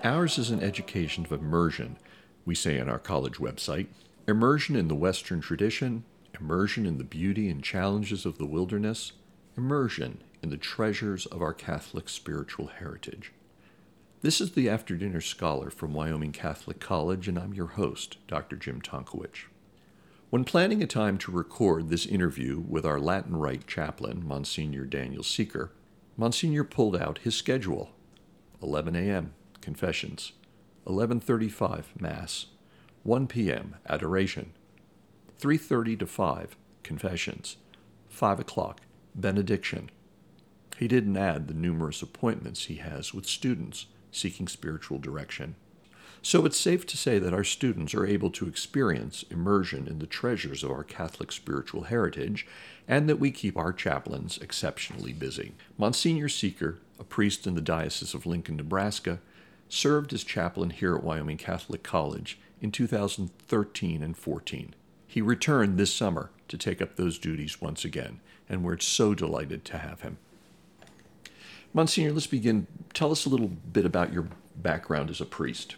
Ours is an education of immersion, we say on our college website. Immersion in the Western tradition, immersion in the beauty and challenges of the wilderness, immersion in the treasures of our Catholic spiritual heritage. This is the After Dinner Scholar from Wyoming Catholic College, and I'm your host, Dr. Jim Tonkowich. When planning a time to record this interview with our Latin Rite chaplain, Monsignor Daniel Seeker, Monsignor pulled out his schedule. 11 a.m., confessions. 11:35, Mass. 1 p.m., adoration. 3:30 to 5, confessions. 5 o'clock, benediction. He didn't add the numerous appointments he has with students seeking spiritual direction. So it's safe to say that our students are able to experience immersion in the treasures of our Catholic spiritual heritage, and that we keep our chaplains exceptionally busy. Monsignor Seeker, a priest in the Diocese of Lincoln, Nebraska, served as chaplain here at Wyoming Catholic College in 2013 and 14. He returned this summer to take up those duties once again, and we're so delighted to have him. Monsignor, let's begin. Tell us a little bit about your background as a priest.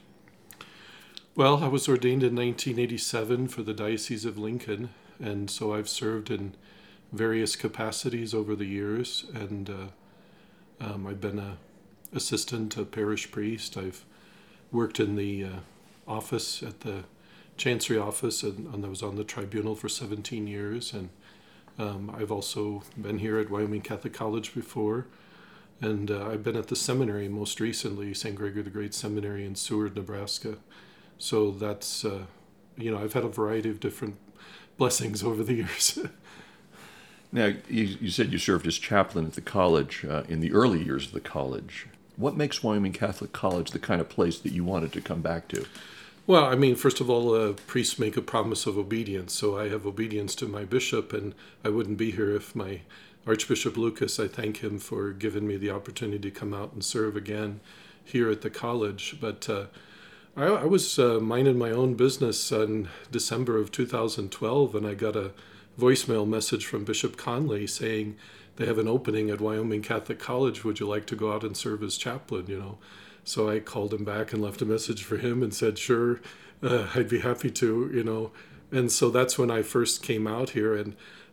Well, I was ordained in 1987 for the Diocese of Lincoln, and so I've served in various capacities over the years, and I've been an assistant, a parish priest. I've worked in the office at the Chancery office, and I was on the tribunal for 17 years, and I've also been here at Wyoming Catholic College before, and I've been at the seminary most recently, St. Gregory the Great Seminary in Seward, Nebraska. So that's, I've had a variety of different blessings over the years. Now, you said you served as chaplain at the college in the early years of the college. What makes Wyoming Catholic College the kind of place that you wanted to come back to? Well, I mean, first of all, priests make a promise of obedience. So I have obedience to my bishop, and I wouldn't be here if my Archbishop Lucas, I thank him for giving me the opportunity to come out and serve again here at the college. But I was minding my own business in December of 2012, and I got a voicemail message from Bishop Conley saying they have an opening at Wyoming Catholic College. Would you like to go out and serve as chaplain, So I called him back and left a message for him and said, sure, I'd be happy to, And so that's when I first came out here, and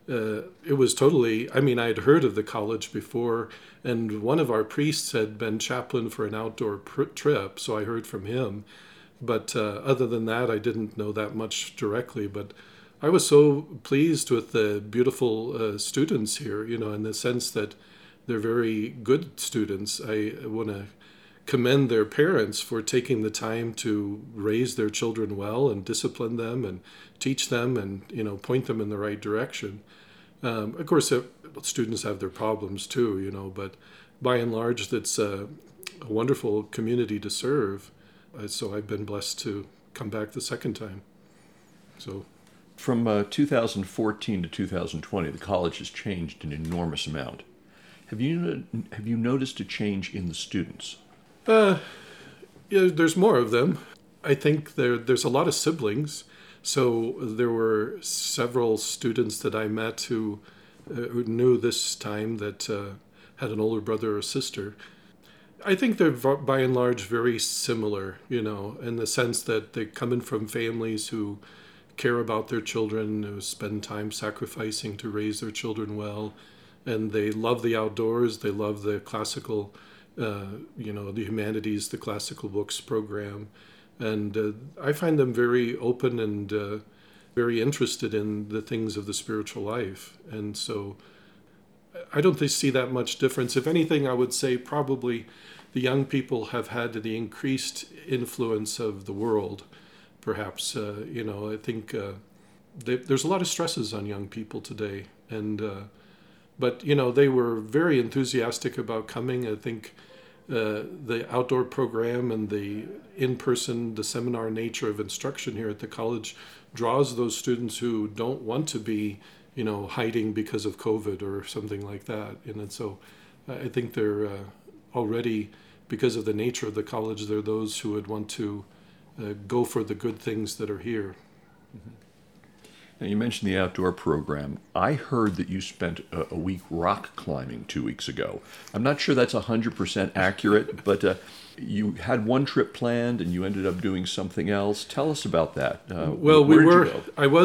it was totally, I'd heard of the college before, and one of our priests had been chaplain for an outdoor trip, so I heard from him. But other than that, I didn't know that much directly. But I was so pleased with the beautiful students here, in the sense that they're very good students. I want to commend their parents for taking the time to raise their children well and discipline them and teach them and, point them in the right direction. Of course, students have their problems too, but by and large, that's a wonderful community to serve. So I've been blessed to come back the second time. So, from 2014 to 2020, the college has changed an enormous amount. Have you noticed a change in the students? Yeah, there's more of them. I think there's a lot of siblings. So there were several students that I met who knew this time that had an older brother or sister. I think they're by and large very similar, in the sense that they're coming from families who care about their children, who spend time sacrificing to raise their children well, and they love the outdoors, they love the classical, the humanities, the classical books program, and I find them very open and very interested in the things of the spiritual life, and so I don't see that much difference. If anything, I would say probably the young people have had the increased influence of the world, perhaps. I think there's a lot of stresses on young people today, but they were very enthusiastic about coming. I think the outdoor program and the the seminar nature of instruction here at the college draws those students who don't want to be hiding because of COVID or something like that. And so I think they're already, because of the nature of the college, they're those who would want to go for the good things that are here. Mm-hmm. Now, you mentioned the outdoor program. I heard that you spent a week rock climbing 2 weeks ago. I'm not sure that's 100% accurate, but you had one trip planned and you ended up doing something else. Tell us about that. Well, where did you go?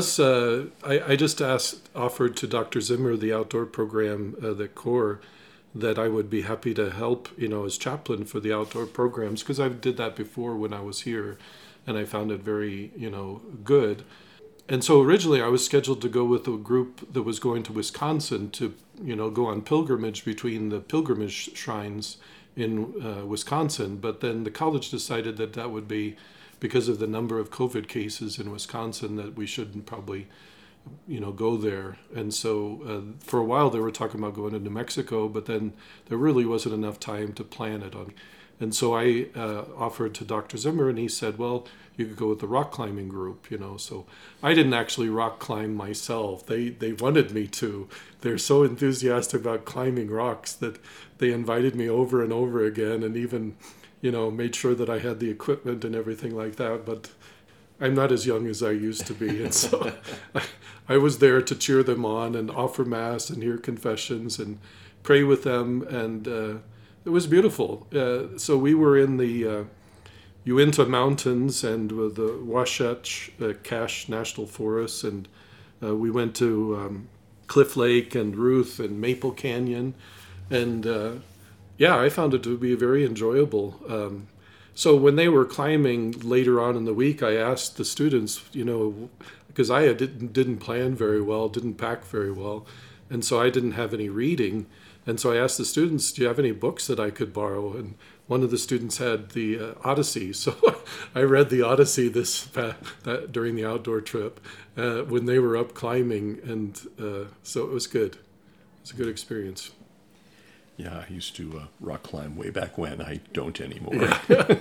I just offered to Dr. Zimmer, the outdoor program, the Corps, that I would be happy to help, as chaplain for the outdoor programs, because I did that before when I was here, and I found it very, good. And so originally I was scheduled to go with a group that was going to Wisconsin to, go on pilgrimage between the pilgrimage shrines in Wisconsin. But then the college decided that would be, because of the number of COVID cases in Wisconsin, that we shouldn't probably, go there. And so for a while they were talking about going to New Mexico, but then there really wasn't enough time to plan it on. And so I offered to Dr. Zimmer, and he said, well, you could go with the rock climbing group, So I didn't actually rock climb myself. They wanted me to. They're so enthusiastic about climbing rocks that they invited me over and over again, and even, made sure that I had the equipment and everything like that. But I'm not as young as I used to be. And so I was there to cheer them on and offer Mass and hear confessions and pray with them. And it was beautiful. So we were in the Uinta Mountains and with the Wasatch Cache National Forest, and we went to Cliff Lake and Ruth and Maple Canyon, and I found it to be very enjoyable. So when they were climbing later on in the week, I asked the students, because I didn't plan very well, didn't pack very well, and so I didn't have any reading. And so I asked the students, do you have any books that I could borrow? And one of the students had the Odyssey. So I read the Odyssey during the outdoor trip when they were up climbing. And so it was good. It was a good experience. Yeah, I used to rock climb way back when. I don't anymore. Yeah.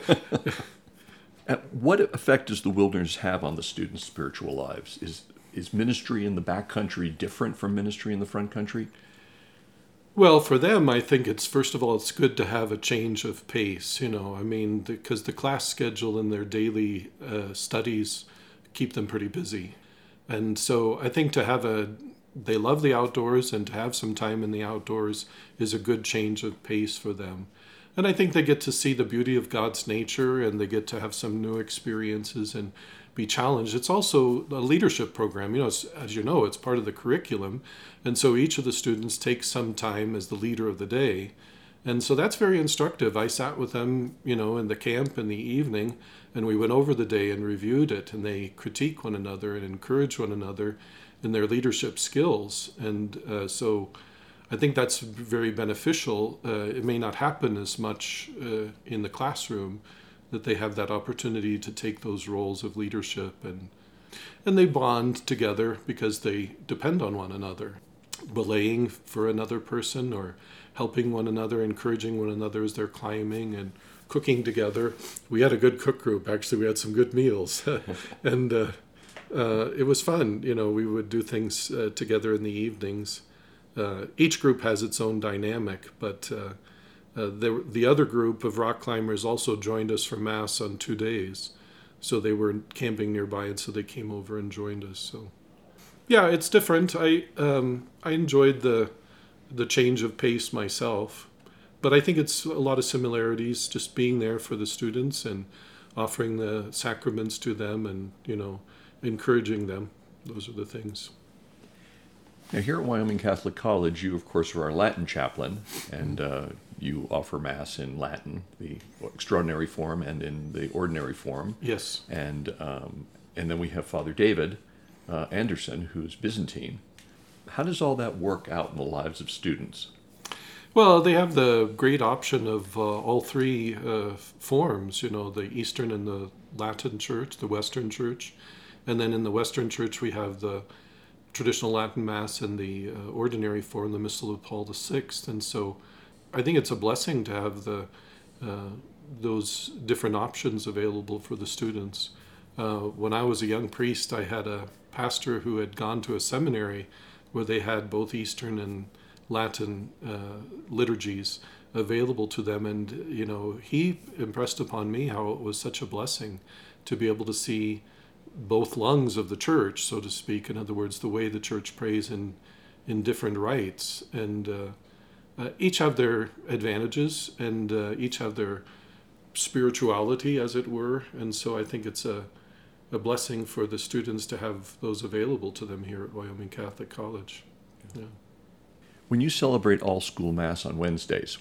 What effect does the wilderness have on the students' spiritual lives? Is ministry in the backcountry different from ministry in the front country? Well, for them, I think first of all, it's good to have a change of pace, because the class schedule and their daily studies keep them pretty busy. And so I think they love the outdoors, and to have some time in the outdoors is a good change of pace for them. And I think they get to see the beauty of God's nature, and they get to have some new experiences and be challenged. It's also a leadership program. As you know, it's part of the curriculum. And so each of the students takes some time as the leader of the day. And so that's very instructive. I sat with them, in the camp in the evening, and we went over the day and reviewed it, and they critique one another and encourage one another in their leadership skills. And so I think that's very beneficial. It may not happen as much in the classroom, that they have that opportunity to take those roles of leadership, and they bond together because they depend on one another, belaying for another person or helping one another, encouraging one another as they're climbing, and cooking together. We had a good cook group. Actually, we had some good meals, and it was fun. We would do things together in the evenings. Each group has its own dynamic, but the other group of rock climbers also joined us for Mass on 2 days. So they were camping nearby, and so they came over and joined us. So, yeah, it's different. I enjoyed the change of pace myself, but I think it's a lot of similarities, just being there for the students and offering the sacraments to them and, encouraging them. Those are the things. Now, here at Wyoming Catholic College, you, of course, are our Latin chaplain, and you offer Mass in Latin, the extraordinary form, and in the ordinary form. Yes. And then we have Father David Anderson, who's Byzantine. How does all that work out in the lives of students? Well, they have the great option of all three forms, the Eastern and the Latin Church, the Western Church. And then in the Western Church, we have the traditional Latin Mass and the ordinary form, the Missal of Paul VI. And so I think it's a blessing to have those different options available for the students. When I was a young priest, I had a pastor who had gone to a seminary where they had both Eastern and Latin liturgies available to them. And, he impressed upon me how it was such a blessing to be able to see both lungs of the church, so to speak. In other words, the way the church prays in different rites. And each have their advantages, and each have their spirituality, as it were. And so I think it's a blessing for the students to have those available to them here at Wyoming Catholic College. Yeah. When you celebrate all school Mass on Wednesdays,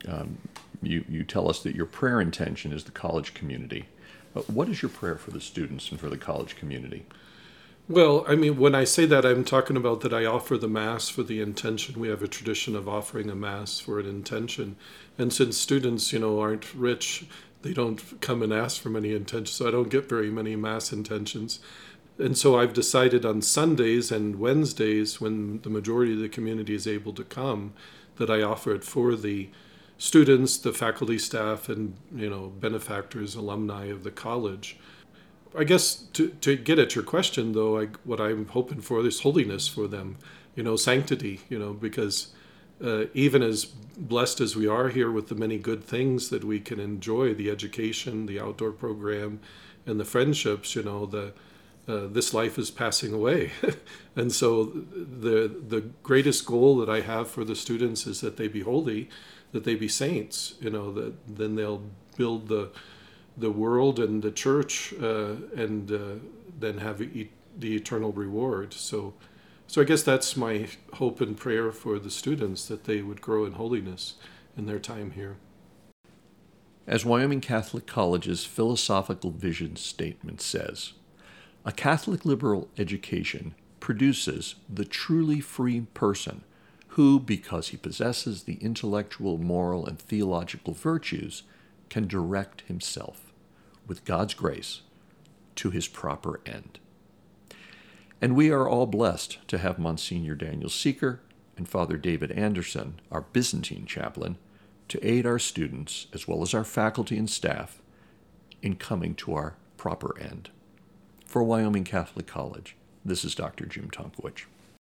you tell us that your prayer intention is the college community. What is your prayer for the students and for the college community? Well, I mean, when I say that, I'm talking about that I offer the Mass for the intention. We have a tradition of offering a Mass for an intention. And since students, aren't rich, they don't come and ask for many intentions, so I don't get very many Mass intentions. And so I've decided on Sundays and Wednesdays, when the majority of the community is able to come, that I offer it for the students, the faculty, staff, and benefactors, alumni of the college. I guess to get at your question, though, what I'm hoping for is holiness for them, sanctity, because even as blessed as we are here with the many good things that we can enjoy, the education, the outdoor program, and the friendships, this life is passing away. And so the greatest goal that I have for the students is that they be holy, that they be saints, that then they'll build the world and the church, and then have the eternal reward. So I guess that's my hope and prayer for the students, that they would grow in holiness in their time here. As Wyoming Catholic College's philosophical vision statement says, a Catholic liberal education produces the truly free person who, because he possesses the intellectual, moral, and theological virtues, can direct himself, with God's grace, to his proper end. And we are all blessed to have Monsignor Daniel Seeker and Father David Anderson, our Byzantine chaplain, to aid our students, as well as our faculty and staff, in coming to our proper end. For Wyoming Catholic College, this is Dr. Jim Tomkowicz.